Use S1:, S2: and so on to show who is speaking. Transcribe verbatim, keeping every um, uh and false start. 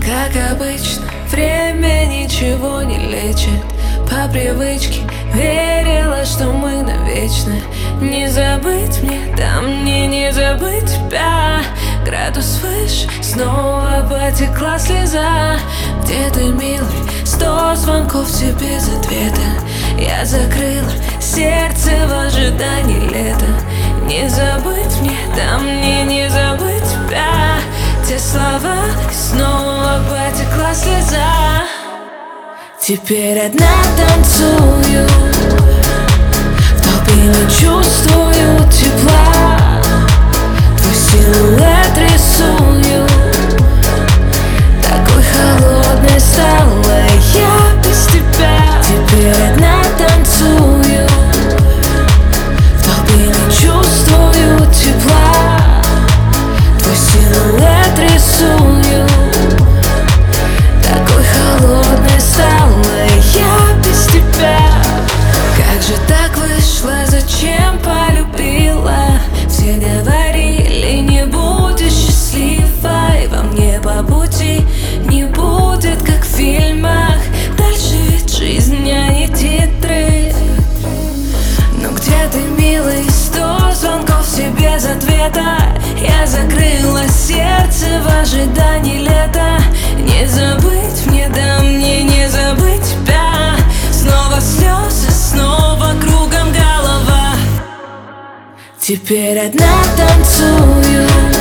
S1: Как обычно, время ничего не лечит. По привычке верила, что мы навечно. Не забыть мне, да мне не забыть тебя. Градус выше, снова потекла слеза. Где ты, милый? Сто звонков тебе без ответа. Я закрыла сердце в ожидании лета. Не забыть мне, да мне не забыть тебя. Те слова, и снова потекла слеза. Теперь одна танцую, в толпе не чувствую тепла. Твой силуэт рисую, такой холодной стала я без тебя. Теперь одна танцую, в толпе не чувствую тепла. Твой силуэт рисую, такой холодной стала я без тебя. Как же так вышло, зачем полюбила? Все говорили, не будешь счастливой. Во мне по пути не будет, как в фильмах. Дальше ведь жизнь, а не титры. Но где ты, милый? Сто звонков все без ответа. Я закрыла сердце в ожидании лета. Не забыть мне, да мне не забыть тебя. Снова слезы, снова кругом голова. Теперь одна танцую,